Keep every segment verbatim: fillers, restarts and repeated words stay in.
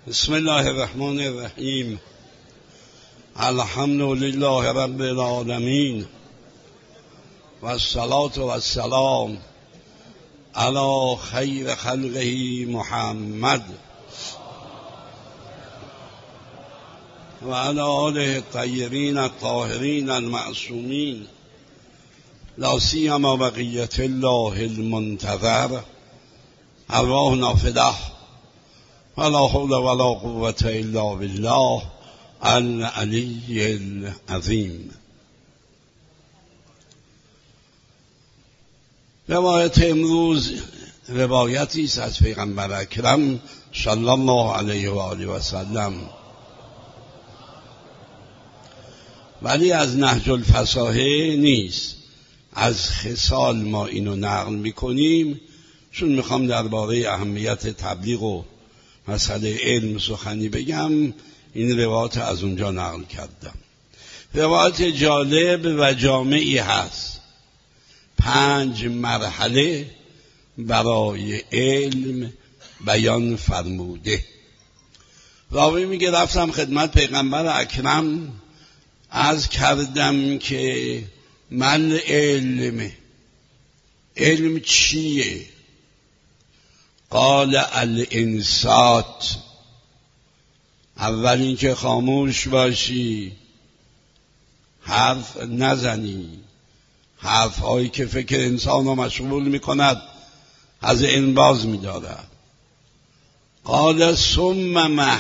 بسم الله الرحمن الرحیم. الحمد لله رب العالمین و الصلاة و السلام علی خیر خلقه محمد و علی آله الطیبین الطاهرین المعصومین، لا سیما بقیة الله المنتظر، ارواحنا فداه ولا حول ولا قوة الا بالله العلی العظیم. روایت امروز روایتی است از پیغمبر اکرم صلی الله علیه و آله و سلم، ولی از نهج الفصاحه نیست. از خصال ما اینو نقل میکنیم چون میخوام درباره اهمیت تبلیغ و مسئله علم سخنی بگم. این روایت از اونجا نقل کردم. روایت جالب و جامعی هست. پنج مرحله برای علم بیان فرموده. راوی میگه رفتم خدمت پیغمبر اکرم، عرض کردم که من علم علم چیه؟ قال الانصات. اول اینکه خاموش باشی، حرف نزنی. حرف هایی که فکر انسان رو مشغول میکند از این باز میدارد. قال ثم مه.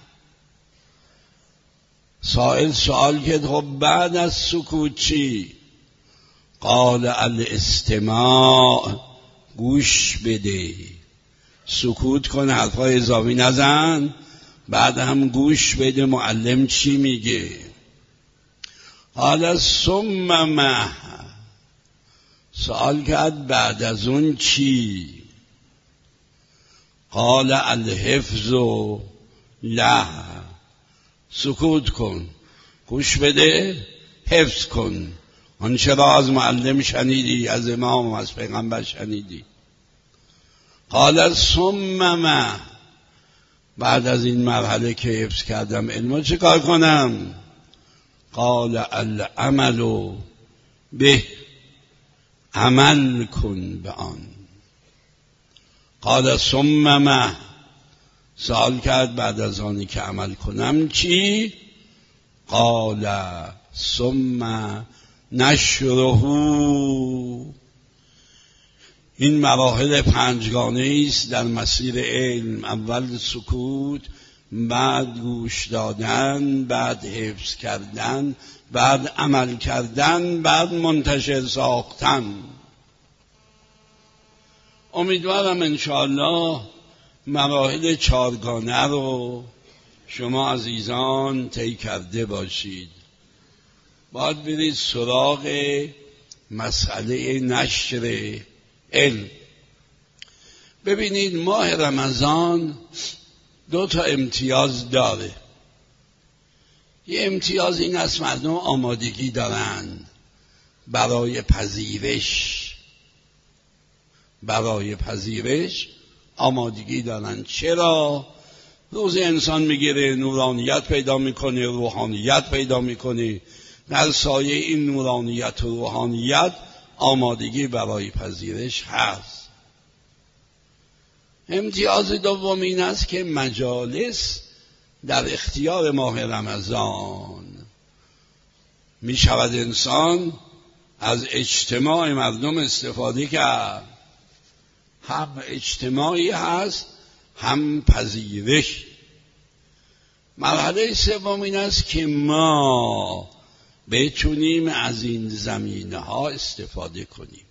سائل سوال کرد خب بعد از سکوت چی؟ قال الاستماع. گوش بده، سکوت کن، حرفای اضافی نزن، بعد هم گوش بده معلم چی میگه. قال ثم مه. سوال کرد بعد از اون چی؟ قال الحفظ له. سکوت کن، گوش بده، حفظ کن آنچه را از معلم شنیدی، از امام، از پیغمبر شنیدی. قال ثم ما. بعد از این مرحله که حفظ کردم علمو چه کار کنم؟ قال العمل به. عمل کن به آن. قال ثم ما. سوال کرد بعد از آنی که عمل کنم چی؟ قال ثم نشره. این مراحل پنجگانه است در مسیر علم. اول سکوت، بعد گوش دادن، بعد حفظ کردن، بعد عمل کردن، بعد منتشر ساختن. امیدوارم انشاءالله مراحل چارگانه رو شما عزیزان طی کرده باشید. باید برید سراغ مسئله نشر علم. ببینید ماه رمضان دو تا امتیاز داره. یه امتیاز این است مردم آمادگی دارن برای پذیرش. برای پذیرش آمادگی دارن. چرا؟ روز انسان میگیره، نورانیت پیدا میکنه، روحانیت پیدا میکنه. در سایه این نورانیت و روحانیت آمادگی برای پذیرش هست. امتیاز دوم این است که مجالس در اختیار ماه رمضان می شود انسان از اجتماع مردم استفاده کرد. هم اجتماعی هست هم پذیرش. مرحله سوم این است که ما بتونیم از این زمینه ها استفاده کنیم،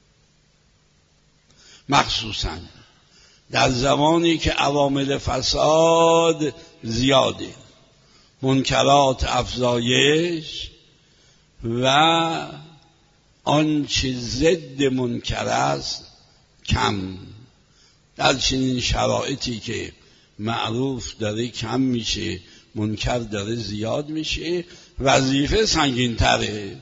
مخصوصا در زمانی که عوامل فساد زیاده، منکرات افزایش و آنچه ضد منکر است کم. در چنین شرایطی که معروف داره کم میشه، منکر داره زیاد میشه، وظیفه سنگین تره.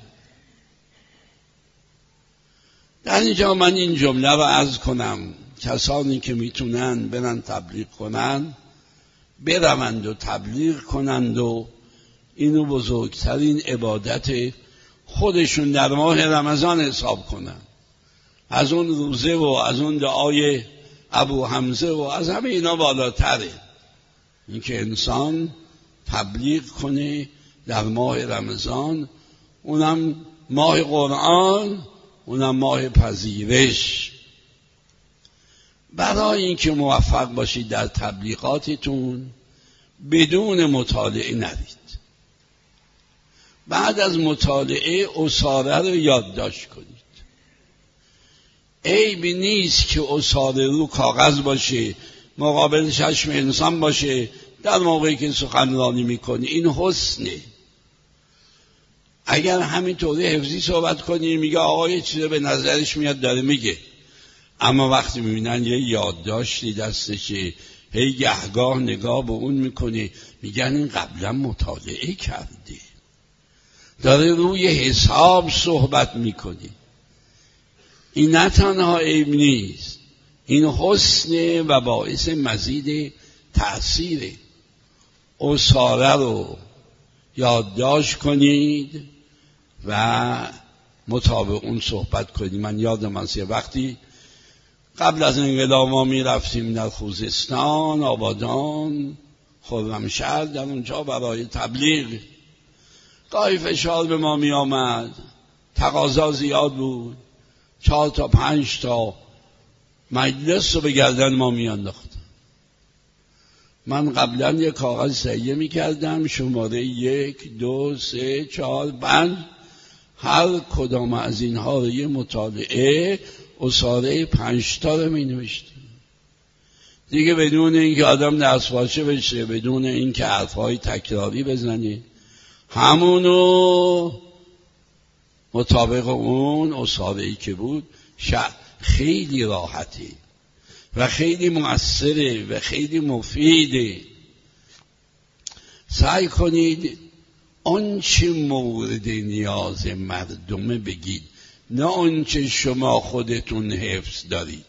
در اینجا من این جمله رو عرض کنم. کسانی که میتونن برن تبلیغ کنن بروند و تبلیغ کنند و اینو بزرگترین عبادت خودشون در ماه رمضان حساب کنند. از اون روزه و از اون دعای ابو حمزه و از همه اینا بالاتره اینکه انسان تبلیغ کنه در ماه رمضان، اونم ماه قرآن، اونم ماه پذیرش. برای اینکه موفق باشید در تبلیغاتتون بدون مطالعه نرید. بعد از مطالعه اساره رو یادداشت کنید. عیبی نیست که اساره رو کاغذ باشه، مقابل چشم انسان باشه در موقعی که سخنرانی میکنی، این حسنه. اگر همینطوری حفظی صحبت کنی میگه آقا یه چیزی به نظرش میاد داره میگه، اما وقتی میبینن یه یادداشتی دستشه هی گهگاه نگاه به اون میکنه میگن این قبلا مطالعه کرده، داره روی حساب صحبت میکنه. این نه تنها عیب نیست، این حسنه و باعث مزید تأثیره. اساره رو یادداشت کنید و مطابق اون صحبت کنید. من یادم از یه وقتی قبل از انقلاب ما می رفتیم در خوزستان، آبادان، خرمشهر، در اونجا برای تبلیغ. گاهی فشار به ما می آمد، تقاضا زیاد بود، چهار تا پنج تا مجلس رو به گردن ما می انداختن. من قبلا یک کاغذ تهیه می کردم، شماره یک دو سه چهار پنج، هر کدام از اینها رو یه مطالعه اساره پنج تا رو می نوشتم دیگه، بدون اینکه آدم دستپاچه بشه، بدون اینکه حرفهای تکراری بزنه، همونو مطابق اون اساره‌ای که بود. خیلی راحته و خیلی مؤثره و خیلی مفیده. سعی کنید آنچه مورد نیاز مردمه بگید، نه آنچه شما خودتون حفظ دارید.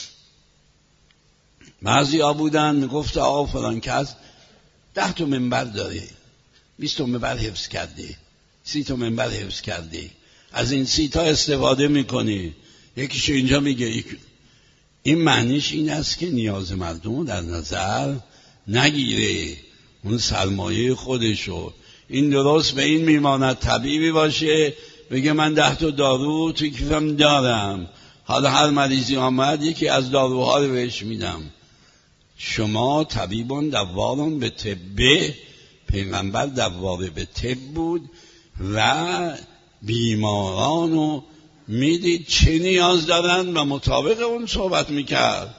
بعضیا بودن گفت آقا فلان کس ده تا منبر داره، بیست تا منبر حفظ کرده، سی تا منبر حفظ کرده، از این سی تا استفاده میکنه. یکیشو اینجا میگه. این معنیش این است که نیاز مردم در نظر نگیره، اون سرمایه خودشو. این درست به این میماند طبیبی باشه بگه من ده تا دارو توی کیفم دارم، حالا هر مریضی آمد یکی از داروها رو بهش میدم. شما طبیبان دوارون به طبه، پیغمبر دواره به طب بود و بیمارانو میدید چه نیاز دارن و مطابق اون صحبت میکرد.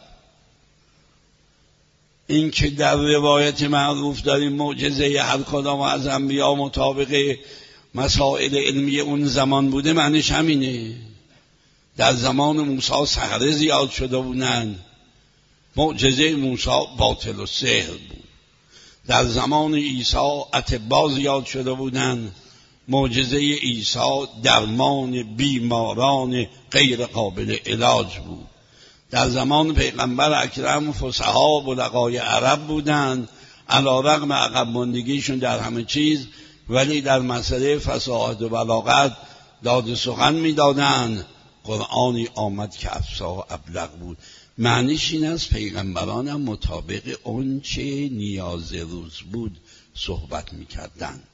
این که در روایت معروف داریم معجزه هر کدام از انبیا مطابق مسائل علمی اون زمان بوده، معنیش همینه. در زمان موسی سحره زیاد شده بودن، معجزه موسی باطل و سحر بود. در زمان عیسی اطباء زیاد شده بودن، معجزه عیسی درمان بیماران غیر قابل علاج بود. در زمان پیغمبر اکرم فصحا و بلغای عرب بودند، علی رغم عقب ماندگیشون در همه چیز، ولی در مسئله فصاحت و بلاغت داد سخن میدادند. قرآنی آمد که افصاح ابلغ بود. معنیش این است پیغمبرانم مطابق اون چه نیاز روز بود صحبت میکردند.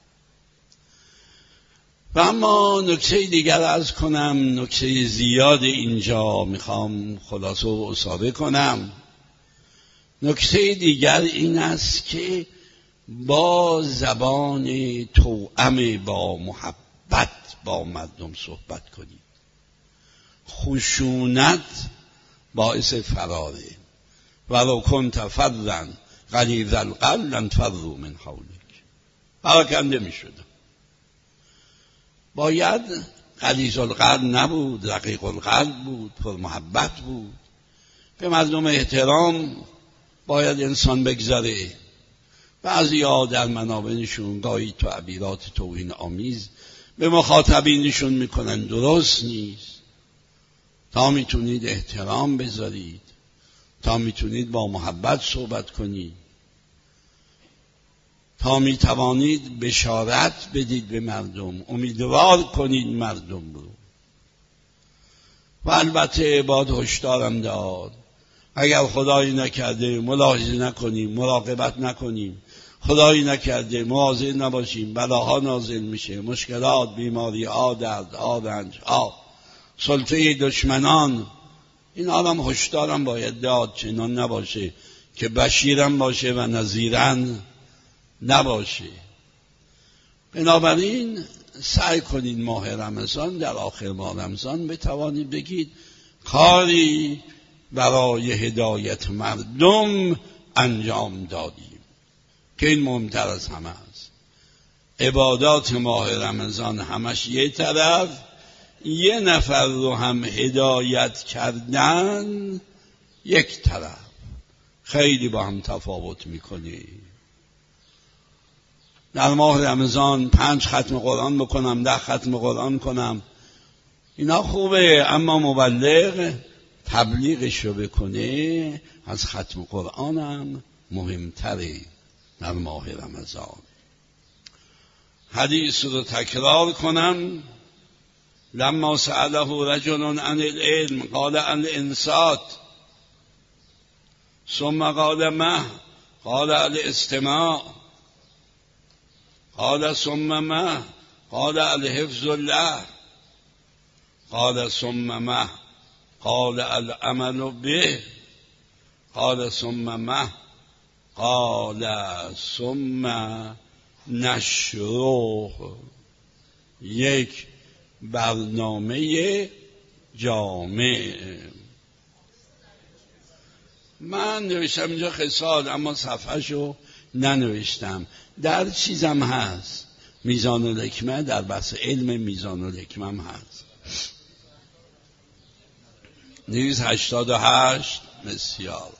و اما نکته دیگر عرض کنم، نکته زیاد اینجا میخوام خلاصه و اصابه کنم. نکته دیگر این است که با زبان توأم، با محبت با مردم صحبت کنید. خشونت باعث فراره. ولو کنت فظا غلیظ القلب لانفضوا من حولک، پراکنده میشدم. باید غلیظ القلب نبود، رقیق القلب بود، پر محبت بود. به مردم احترام باید انسان بگذاره. بعضی‌ها در منابعشون گاهی تعبیرات توهین آمیز به مخاطبینشون میکنن، درست نیست. تا میتونید احترام بذارید، تا میتونید با محبت صحبت کنید. تا می توانید بشارت بدید به مردم، امیدوار کنید مردم رو. و البته باید هشدارم داد اگر خدایی نکرده ملاحظه نکنیم، مراقبت نکنیم، خدایی نکرده مواظب نباشیم، بلاها نازل میشه، مشکلات، بیماری ها، درد ها، رنج ها، سلطه دشمنان. این آدم هشدارم باید داد، چنان نباشه که بشیرم باشه و نذیرن نباشه. بنابراین سعی کنید ماه رمضان، در آخر ماه رمضان بتوانید بگید کاری برای هدایت مردم انجام دادیم، که این مهمتر از همه است. عبادات ماه رمضان همش یه طرف، یه نفر رو هم هدایت کردن یک طرف، خیلی با هم تفاوت میکنه. در ماه رمضان پنج ختم قرآن بکنم، ده ختم قرآن کنم، اینا خوبه، اما مبلغ تبلیغش رو بکنه از ختم قرآنم مهمتره در ماه رمضان. حدیث رو تکرار کنم. لما سأله رجل عن العلم قال عن الانصات ثم قال ما قال الاستماع قال ثم ما قال الحفظ الله قال ثم ما قال العمل به قال ثم ما قال ثم نشره. یک برنامه جامع. من نوشتم اینجا خصال، اما صفحهشو ننوشتم. در چیزم هست، میزان الحکمه، در بحث علم میزان الحکمه هم هست. دویست و هشتاد و هشت. بسیار.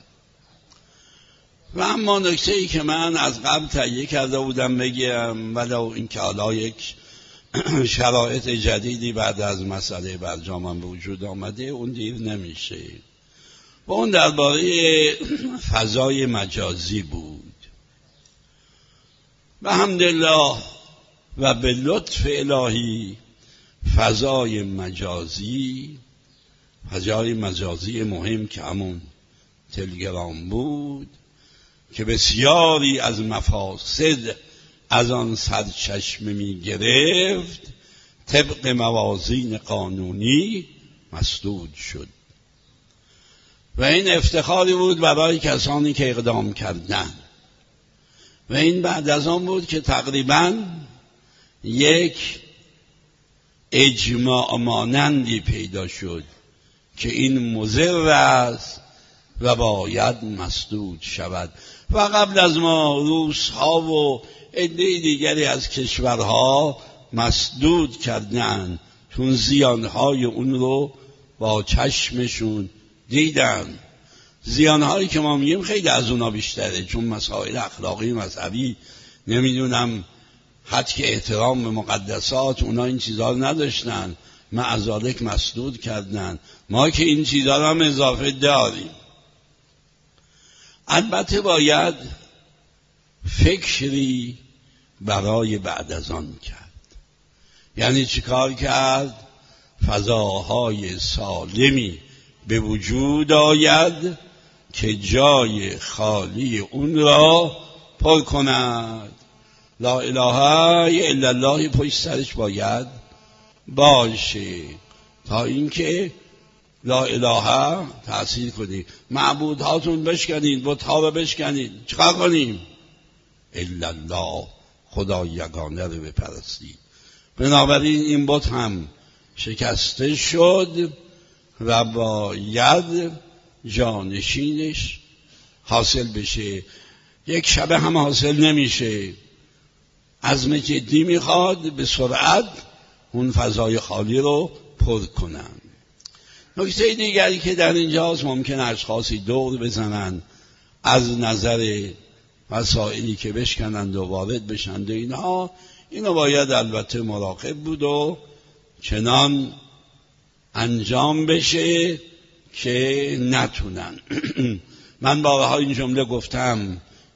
و اما نکته ای که من از قبل تهیه کرده بودم بگم، ولو این که حالا یک شرایط جدیدی بعد از مسئله برجامم به وجود آمده، اون دیر نمیشه. و اون درباره فضای مجازی بود. به حمدالله و به لطف الهی فضای مجازی، فضای مجازی مهم که همون تلگرام بود، که بسیاری از مفاسد از آن سرچشمه می گرفت، طبق موازین قانونی مسدود شد. و این افتخاری بود برای کسانی که اقدام کردند. و این بعد از آن بود که تقریباً یک اجماع مانندی پیدا شد که این مضر است و باید مسدود شود. و قبل از ما روس‌ها و عده دیگری از کشورها مسدود کردند، چون زیانهای اون رو با چشمشون دیدن. زیانهایی که ما میگیم خیلی از اونا بیشتره، چون مسائل اخلاقی مذهبی، نمیدونم حد که احترام به مقدسات، اونا این چیزها رو نداشتن، معذالک مسدود کردن. ما که این چیزها رو هم اضافه داریم. البته باید فکری برای بعد از آن کرد. یعنی چیکار کرد؟ فضاهای سالمی به وجود آید که جای خالی اون را پر کند. لا اله الا الله پشت سرش باید باشه، تا اینکه لا اله تأثیر کنید. معبودهاتون بشکنید، بت‌ها رو بشکنید، چیکار کنیم؟ الا الله، خدا یگانه رو بپرستید. بنابراین این بت هم شکسته شد و باید جانشینش حاصل بشه. یک شبه هم حاصل نمیشه، عزم جدی میخواد به سرعت اون فضای خالی رو پر کنن. نکته دیگری که در اینجاست، ممکن اشخاصی دور بزنن از نظر مسائلی که بشکنند و وارد بشند و اینها، اینو باید البته مراقب بود و چنان انجام بشه که نتونن. من بارها این جمله گفتم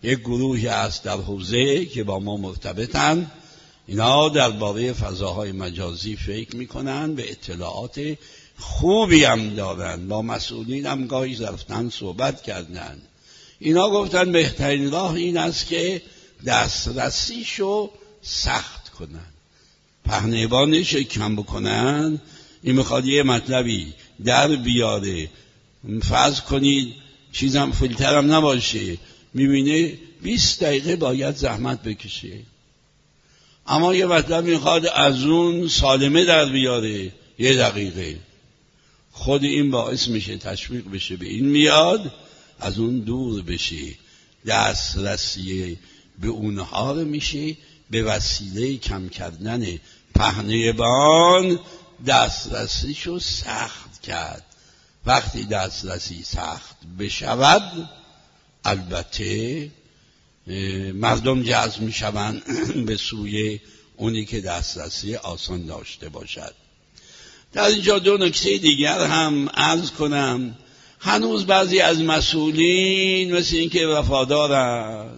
یک گروهی هست در حوزه که با ما مرتبطن، اینا درباره فضاهای مجازی فکر میکنن، به اطلاعات خوبی هم دارن، با مسئولین هم گاهی رفتن صحبت کردن. اینا گفتن بهترین راه این است که دسترسیشو سخت کنن، پهنه‌بانش کم بکنن. این میخواد یه مطلبی در بیاره، فرض کنید چیزم فیلترم نباشه، میبینه بیست دقیقه باید زحمت بکشه، اما یه مطلب میخواد از اون سالمه در بیاره یه دقیقه. خود این باعث میشه تشویق بشه به این میاد از اون دور بشه. دسترسی به اونها رو میشه به وسیله کم کردن پهنه‌بان دسترسیشو سخت کرد. وقتی دسترسی سخت بشود البته مردم جذب میشوند به سوی اونی که دسترسی آسان داشته باشد. در اینجا دو نکته دیگر هم عرض کنم. هنوز بعضی از مسئولین مثل این که وفادارن،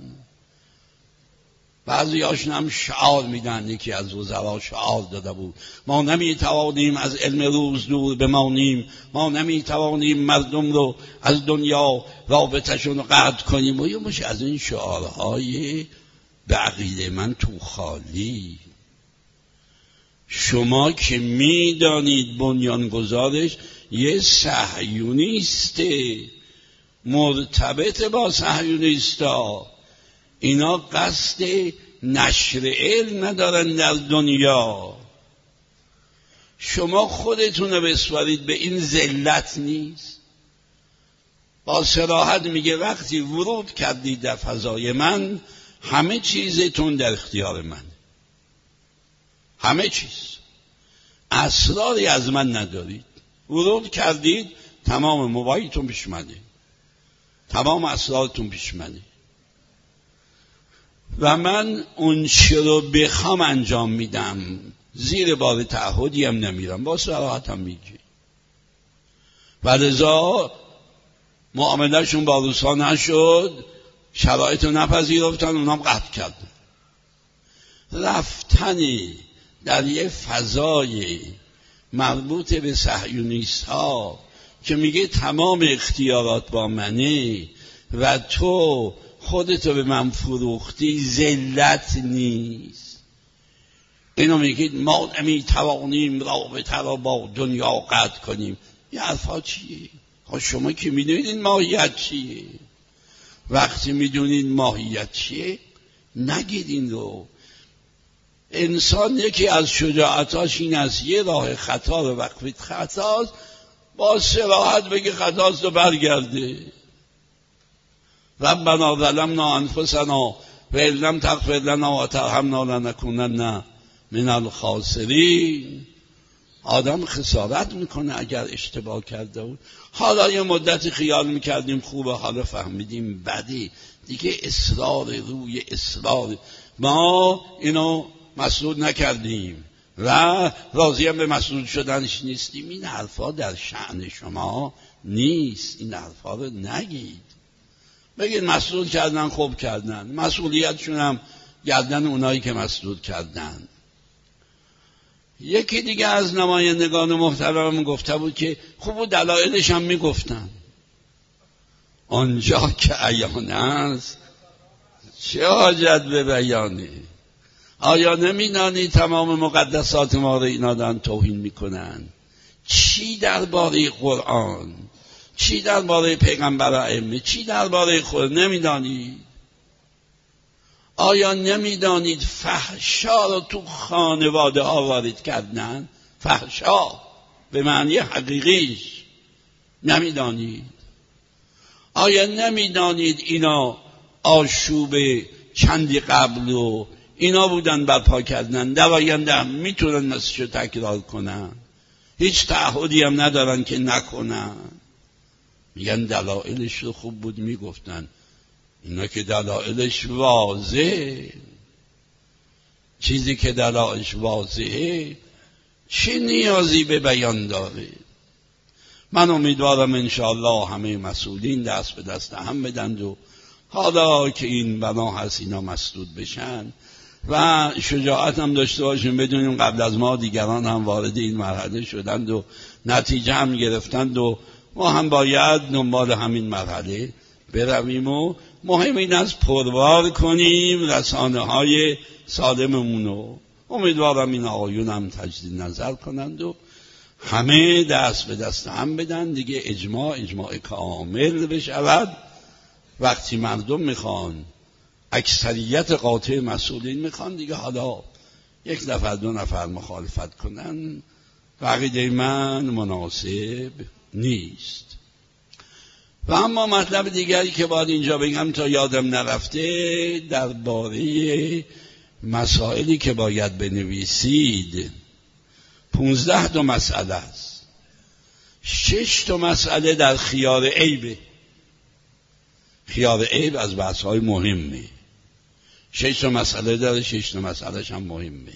بعضی هاشون هم شعار میدن. یکی از وزرا شعار داده بود ما نمیتوانیم از علم روز دور بمانیم، ما نمیتوانیم مردم رو از دنیا رابطهشون رو قطع کنیم و یه مش از این شعارهای به عقیده من تو خالی. شما که میدانید بنیانگذارش یه صهیونیسته، مرتبط با صهیونیستا، اینا قصد نشر علم ندارن در دنیا. شما خودتون رو بسپارید به این ذلت نیست؟ با صراحت میگه وقتی ورود کردید در فضای من همه چیزتون در اختیار من، همه چیز، اسراری از من ندارید. ورود کردید تمام موبایلتون پیش منه، تمام اسرارتون پیش منه و من اون چه رو بخوام انجام میدم، زیر بار تعهدی هم نمیرم، با صراحت هم میگی. و لذا معاملهشون با روسا نشد، شرایط رو نپذیرفتن، اونام قطع کردن. رفتنی در یه فضای مربوط به صهیونیست ها که میگه تمام اختیارات با منه و تو خودتو به من فروختی، ذلت نیست؟ اینو میگید ما نمیتوانیم رابطه را با دنیا قطع کنیم. این حرفا چیه؟ خب شما که میدونید این ماهیت چیه. وقتی میدونید ماهیت چیه نگید این رو. انسان یکی از شجاعتاش این است یه راه خطا رو وقتی خطاست با صراحت بگه خطاست و برگرده. ربنا ظلمنا انفسنا و ان لم تغفر لنا و ترحمنا لنکونن من الخاسرین. آدم خسارت میکنه اگر اشتباه کرده بود. حالا یه مدتی خیال میکردیم خوبه، حالا فهمیدیم بدی دیگه. اصرار روی اصرار، ما اینو مسئول نکردیم و راضی هم به مسئول شدنش نیستیم. این حرفا در شأن شما نیست، این حرفا رو نگید. بگید مسئول کردن، خوب کردن، مسئولیتشون هم گردن اونایی که مسئول کردن. یکی دیگه از نمایندگان محترم گفته بود که خوب دلایلش هم میگفتن. آنجا که عیان است چه حاجت به بیانی؟ آیا نمیدانی تمام مقدسات ما رو اینا دارن توهین میکنن؟ چی درباره قرآن، چی درباره پیغمبر ائمه، چی درباره خود نمیدانید؟ آیا نمیدانید فحشا رو تو خانواده ها وارد کردن؟ فحشا به معنی حقیقیش نمیدانید؟ آیا نمیدانید اینا آشوب چندی قبل رو اینا بودن برپا کردن، در آینده هم میتونن نسیشو تکرار کنن، هیچ تعهدی هم ندارن که نکنن. میگن دلایلش رو خوب بود میگفتن. اینا که دلایلش واضحه، چیزی که دلایلش واضحه چه نیازی به بیان داره؟ من امیدوارم انشاءالله همه مسئولین دست به دست هم بدند و حالا که این بنا هست اینا مسدود بشن و شجاعت هم داشته باشیم بدونیم قبل از ما دیگران هم وارد این مرحله شدند و نتیجه هم گرفتند و ما هم باید دنبال همین مرحله برویم و مهم این است پروار کنیم رسانه های سالممونو. امیدوارم این آقایون هم تجدید نظر کنند و همه دست به دست هم بدن دیگه، اجماع اجماع کامل بشود. وقتی مردم میخوان، اکثریت قاطع مسئولین میخوان، دیگه حالا یک نفر دو نفر مخالفت کنن عقیده من مناسب نیست. و اما مطلب دیگری که باید اینجا بگم تا یادم نرفته، درباره مسائلی که باید بنویسید پونزده تا مسئله است. شش تا مسئله در خیار عیبه. خیار عیب از بحث‌های مهمه. شش تا مسئله داره، شش تا مسئلهش هم مهمه.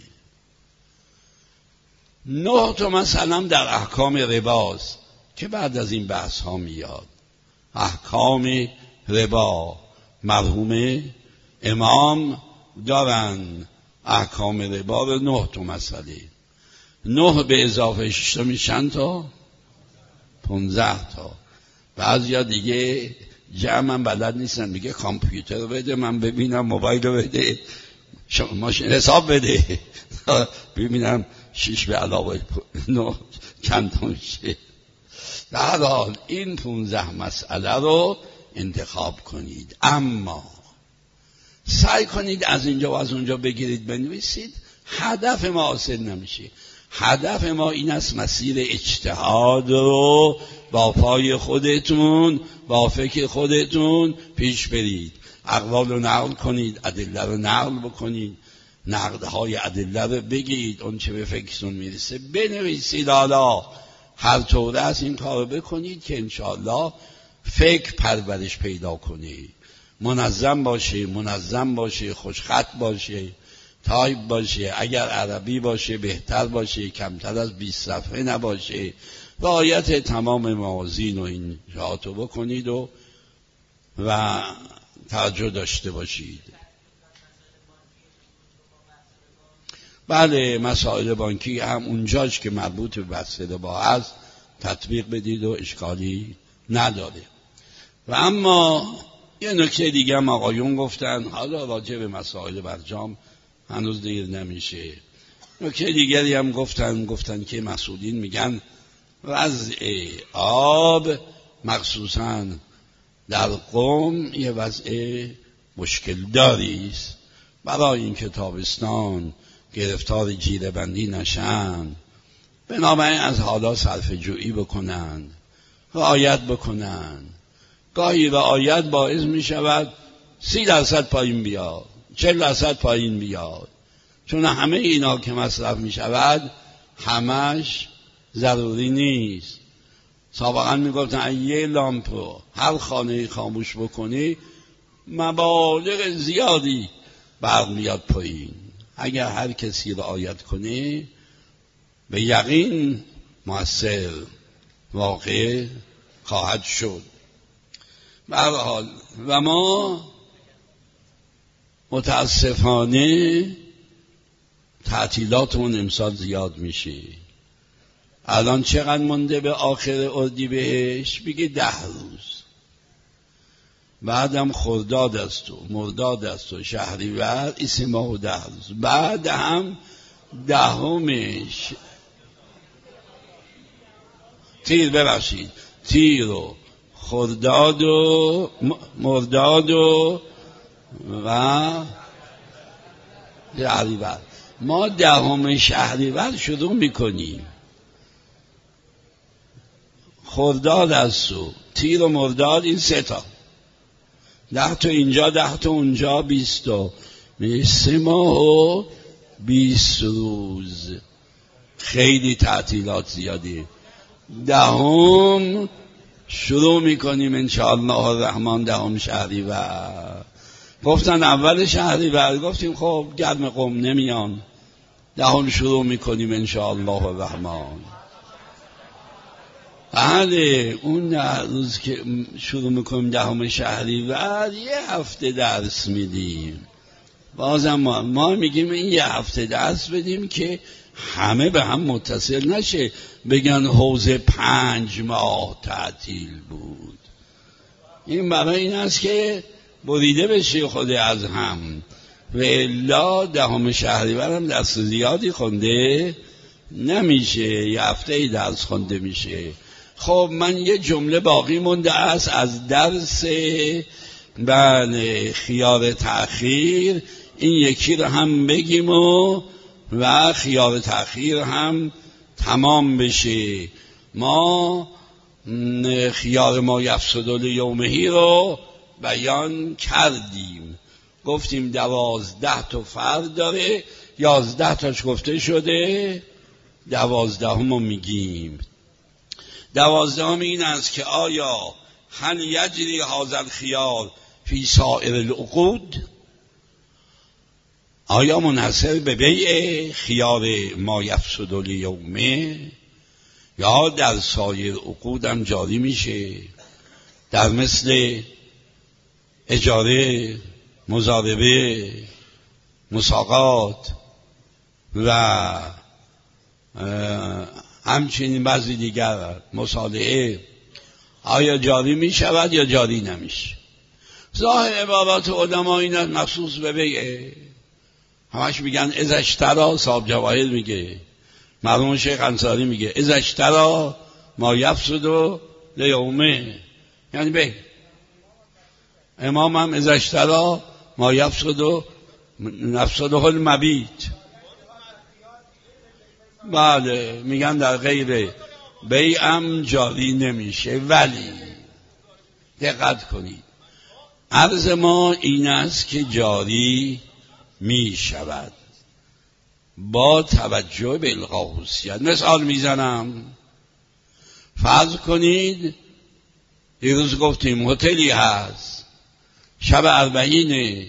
نه تا مسئله هم در احکام رباست که بعد از این بحث ها میاد. احکام ربا مرحوم امام دارن احکام ربا رو نه تا مسئله. نه به اضافه شش تا میشن تا پونزده تا. بعضیا دیگه جمع من بلد نیستن، میگه کامپیوتر بده من ببینم، موبایل رو بده، ماشین حساب بده ببینم شش به علاوه نه چند تا میشه. در حال این پونزده مسئله رو انتخاب کنید، اما سعی کنید از اینجا و از اونجا بگیرید بنویسید. هدف ما حاصل نمیشه. هدف ما این است مسیر اجتهاد رو با پای خودتون، با فکر خودتون پیش برید. اقوال رو نقل کنید، ادله رو نقل بکنید، نقدهای ادله رو بگید، اون چه به فکرتون میرسه بنویسید. حالا هر طوره از این کار بکنید که انشاءالله فکر پرورش پیدا کنه، منظم باشه، منظم باشه، خوشخط باشه، تایپ باشه، اگر عربی باشه بهتر باشه، کمتر از بیست صفحه نباشه، رعایت تمام موازین و این جهاتو بکنید و و توجه داشته باشید. بله، مسائل بانکی هم اونجاش که مربوط به بحث ربا هست تطبیق بدید و اشکالی نداره. و اما یه نکته دیگه هم آقایون گفتن، حالا راجع به مسائل برجام هنوز دیر نمیشه. نکته دیگری هم گفتن گفتن که مسئولین میگن وضع آب مخصوصا در قم یه وضع مشکل داری است. برای این که تابستان گرفتار جیره بندی نشن، بنابراین از حالا صرفه جویی بکنن، رعایت بکنن. گاهی رعایت باعث می شود سی درصد پایین بیاد، چل درصد پایین بیاد، چون همه اینا که مصرف می شود همش ضروری نیست. سابقا می گفتن یه لامپ رو هر خانه خاموش بکنی مبالغ زیادی برمیاد پایین. اگر هر کسی رعایت کنه به یقین مؤثر واقع خواهد شد. به هر حال و ما متاسفانه تعطیلاتمون امسال زیاد میشه. الان چقدر مونده به آخر اردیبهشت؟ بگه ده روز. بعدم خرداد است و مرداد است و شهریور، این سه ماه و ده روز. بعد هم دهمش تیر ببخشید تیر و خرداد و مرداد و و شهریور. ما دهم شهریور شروع میکنیم. خرداد است و تیر و مرداد، این سه تا، ده تا اینجا ده تا اونجا، بیست تا، سه ماه و بیست روز. خیلی تعطیلات زیادی. دهم شروع میکنیم انشاءالله الرحمن دهم شهریور. گفتن اول شهریور، گفتیم خب گرم قم نمیان، دهم شروع میکنیم انشاءالله الرحمن. بله اون روز که شروع میکنیم دهم شهریور یه هفته درس میدیم. بازم ما, ما میگیم این یه هفته درس بدیم که همه به هم متصل نشه بگن حوزه پنج ماه تعطیل بود. این برای این است که بریده بشه خود از هم. و الا دهم شهریور هم دست زیادی خونده نمیشه، یه هفته درس خونده میشه. خب من یه جمله باقی مونده است از درس بله خیار تأخیر، این یکی رو هم بگیم و و خیار تأخیر هم تمام بشه. ما خیار ما یفسد الیومه رو بیان کردیم، گفتیم دوازده تا فرد داره، یازده تاش گفته شده، دوازدهم رو میگیم. دوازدهم این است که آیا هل یجری هذا الخیار فی سائر العقود، آیا منحصر به بیع خیار ما یفسد الیومه یا در سایر عقود هم جاری میشه، در مثل اجاره، مضاربه، مساقات و همچنین بعضی دیگر مصالحه، آیا جاری می شود یا جاری نمیشه؟ ظاهر عبارات علما این است مخصوص به بیعه. همش میگن اذا اشتری، صاحب جواهر میگه، مرحوم شیخ انصاری میگه اذا اشتری ما یفسد لیومه، یعنی بیع. امام هم اذا اشتری ما یفسد نفسده المبیت. بله میگن در غیر بیعم جاری نمیشه. ولی دقت کنید، عرض ما این است که جاری می شود با توجه به الغاء حسیت. مثال میزنم، فرض کنید دیروز گفتیم هتلی هست، شب اربعینه،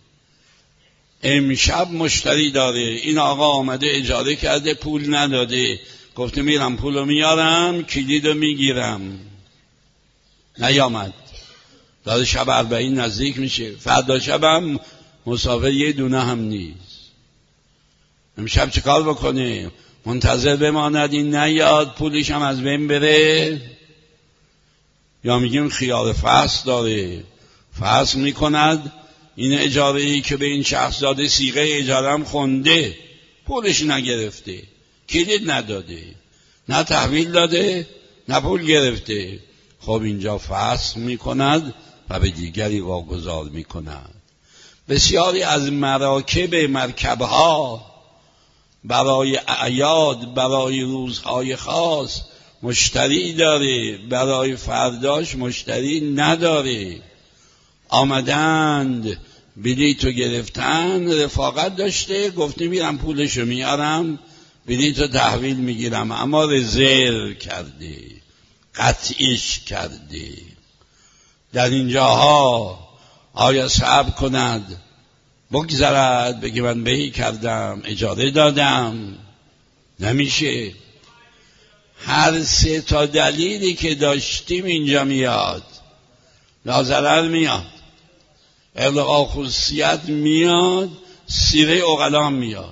امشب مشتری داره، این آقا آمده اجاره کرده پول نداده، گفته میرم پولو میارم کلیدو میگیرم، نیامد، داره شب اربعین نزدیک میشه، فردا شبم مسافر یه دونه هم نیست، امشب چه کار بکنه؟ منتظر بماند این نیاد پولش هم از بین بره، یا میگیم خیار فصل داره، فصل میکند این اجاره ای که به این شخص داده صیغه اجاره هم خونده، پولش نگرفته، کلید نداده، نه تحویل داده نه پول گرفته، خب اینجا فصل میکند و به دیگری واگذار میکند. بسیاری از مراکب مرکبها برای اعیاد، برای روزهای خاص مشتری داره، برای فرداش مشتری نداره، آمدند بلیتو گرفتن، رفاقت داشته، گفته میرم پولشو میارم بلیتو تحویل میگیرم، اما رزرو کرده، قطعیش کرده. در اینجاها آیا صبر کند بگذرد بگه من بهی کردم اجاره دادم؟ نمیشه. هر سه تا دلیلی که داشتیم اینجا میاد، لاضرر میاد، الغاء خصوصیت میاد، سیره عقلا میاد،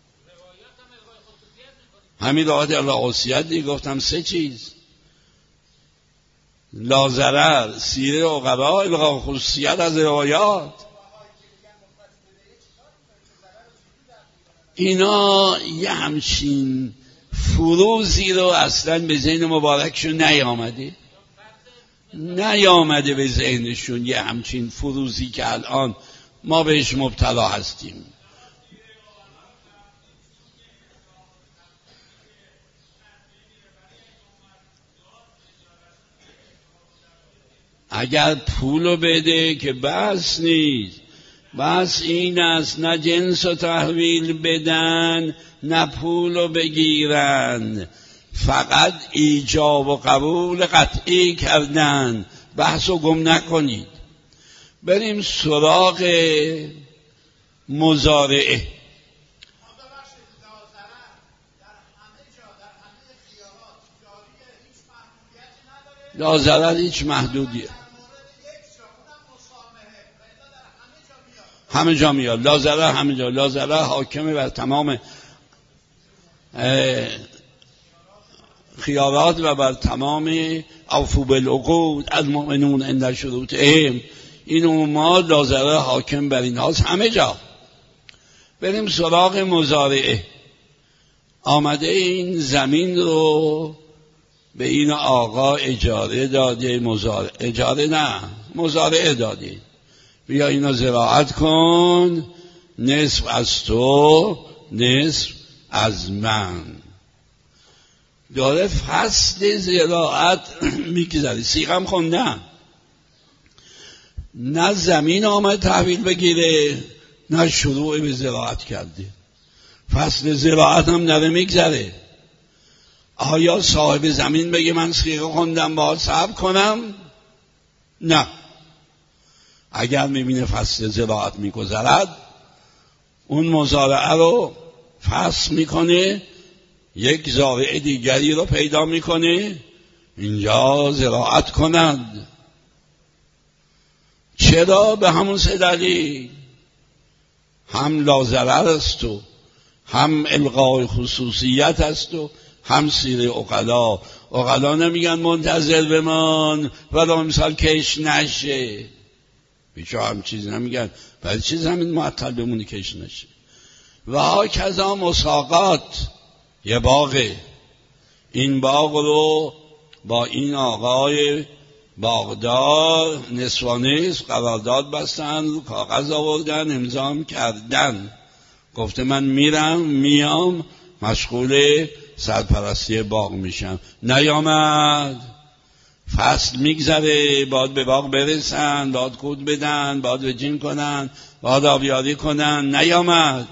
همین روایت الغاء خصوصیت دیگه گفتم سه چیز، لاضرر، سیره عقلا، الغاء خصوصیت از روایات. اینا یه همچین فروزی رو اصلا به ذهن مبارکشون نیامده نیامده به ذهنشون، یه همچین فروزی که الان ما بهش مبتلا هستیم. اگر پولو بده که بس نیست، بس این است نه جنس و تحویل بدن نه پولو بگیرن، فقط ایجاب و قبول قطعی کردن، بحثو گم نکنید. بریم سراغ مضارعه. لاضرر هیچ محدودیه، همه جا میاد لاضرر، همه جا لاضرر حاکمه بر تمام خیارات و بر تمام اوفوا بالعقود المؤمنون عند شروطهم. این عمومات لاضرر حاکم بر این هاست همه جا. بریم سراغ مزارعه. آمده این زمین رو به این آقا اجاره داده، مزارعه اجاره نه مزارعه داده، بیا اینا زراعت کن، نصف از تو نصف از من. داره فصل زراعت میگذاره. سیغم خوندن، نه زمین آمد تحویل بگیره نه شروع به زراعت کرده، فصل زراعت هم داره میگذره. آیا صاحب زمین بگه من سیغه خوندم باید صبر کنم؟ نه. اگر میبینه فصل زراعت میگذرد اون مزارعه رو فصل میکنه، یک زارع دیگری رو پیدا میکنه اینجا زراعت کنند. چرا؟ به همون سه دلیل، هم لاضرر است و هم الغای خصوصیت است و هم سیر عقلا. عقلا نمیگن منتظر بمان ولی امسال کش نشه، بیچه هم چیز نمیگن برای چیز زمین معطل بمونی کش نشه. و ها کذا مساقات، یه باغه، این باغ رو با این آقای باغدار نسوانیس قرارداد بستن، رو کاغذ آوردن، امضا کردن، گفته من میرم میام مشغول سرپرستی باغ میشم. نیامد، فصل میگذره، باید به باغ برسن، باید کود بدن، باید وجین کنن، باید آبیاری کنن، نیامد.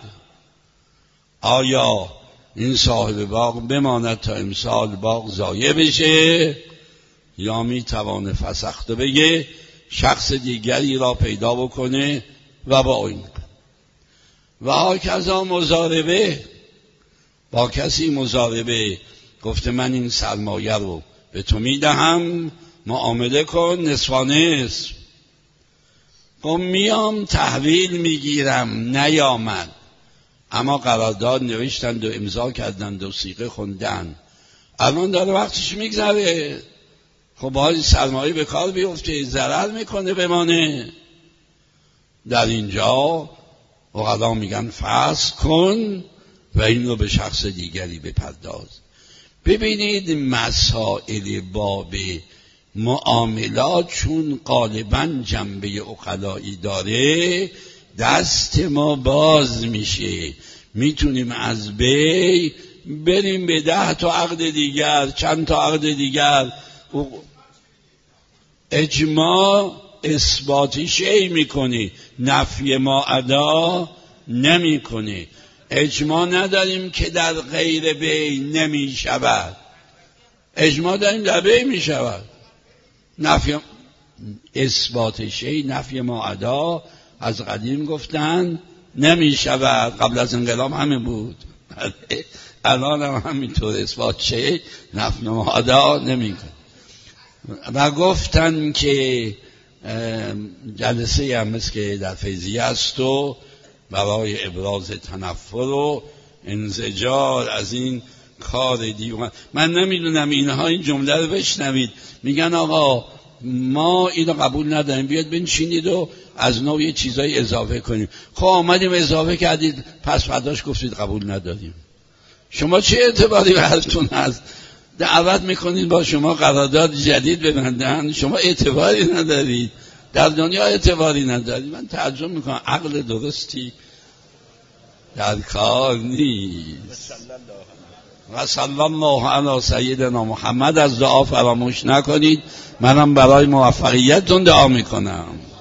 آیا این صاحب باغ بماند تا امسال باغ ضایع بشه یا میتوانه فسخته بگه شخص دیگری را پیدا بکنه و با این و ها کذا مزاربه، با کسی مزاربه گفته من این سرمایه رو به تو میدهم معامله کن نصفانصف. گفت میام تحویل میگیرم، نیامد. اما قرارداد نوشتند و امضا کردند و صیغه خوندن، الان داره وقتش میگذره، خب باید سرمایه به کار بیفته، ضرر میکنه بمانه. در اینجا عقلا میگن فسخ کن و این رو به شخص دیگری بپرداز. ببینید مسائل باب معاملات چون غالبا جنبه عقلایی داره دست ما باز میشه، میتونیم از بی بریم به ده تا عقد دیگر، چند تا عقد دیگر. اجماع اثباتی شیء میکنی، نفی ما ادا نمیکنی. اجماع نداریم که در غیر بی نمی شود، اجماع داریم در بی می شود. نفی اثبات شیء نفی ما ادا از قدیم گفتن نمی شود، قبل از انقلاب همین بود، الان هم همینطور، اثبات شیء نفی ما ادا نمی کن. و گفتن که جلسه هم مثل که در فیضیه است و برای ابراز تنفر و انزجار از این کار دیوان. من نمیدونم اینها این جمله رو بشنوید، میگن آقا ما اینو قبول نداریم، بیاد بنشینید و از نوع یه چیزایی اضافه کنیم. خب آمدیم اضافه کردید، پس فرداش گفتید قبول نداریم. شما چه اعتباری بهتون هست؟ دعوت میکنید با شما قرارداد جدید ببندن، شما اعتباری ندارید، در دنیا اعتباری ندارید. من تعجب میکنم عقل درستی در کار نیست. و صلی الله علی سیدنا محمد. از دعا فراموش نکنید، منم برای موفقیتتون دعا میکنم.